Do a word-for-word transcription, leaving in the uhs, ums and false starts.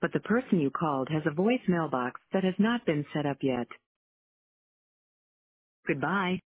but the person you called has a voicemail box that has not been set up yet. Goodbye.